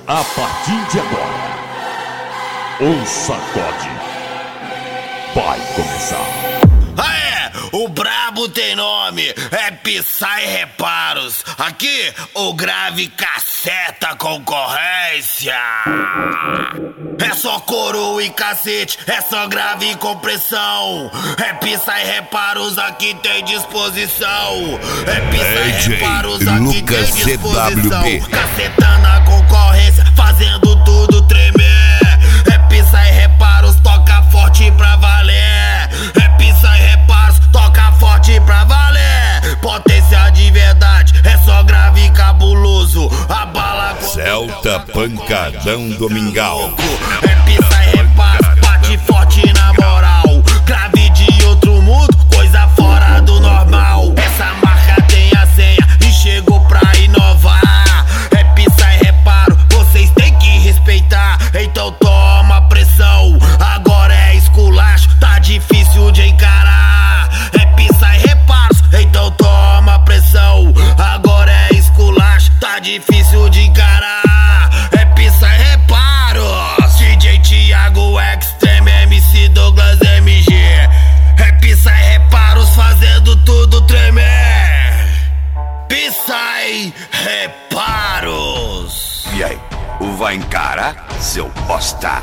A partir de agora, o sacode vai começar. Aê, o brabo tem nome, é Psy Reparos. Aqui o grave caceta concorrência. É só coroa e cacete, é só grave e compressão. É Psy Reparos, aqui tem disposição. É Psy Reparos, aqui tem disposição. Cacetando a concorrência, fazendo tudo tremer. É Psy Reparos, toca forte pra valer. É Psy Reparos, toca forte pra valer. Potência de verdade, é só grave e cabuloso. A bala Celta Pancadão Domingal. É Psy Reparos, bate forte na moral. Grave de outro mundo, coisa fora do normal. Essa marca tem a senha e chegou pra inovar. É Psy Reparo, vocês têm que respeitar. Então toma pressão, agora é esculacho, tá difícil de encarar. É Psy Reparos, então toma pressão, agora é esculacho, tá difícil de encarar. É Psy Reparos, DJ Thiago Extreme, MC Douglas MG. É Psy Reparos fazendo tudo tremer. Psy Reparos. E aí, vai encarar, seu bosta?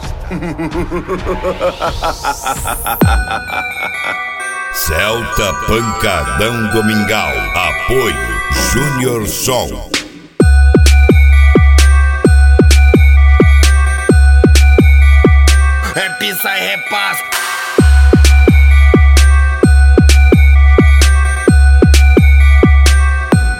Celta Pancadão Domingal. Apoio Júnior Som. É Psy Reparos.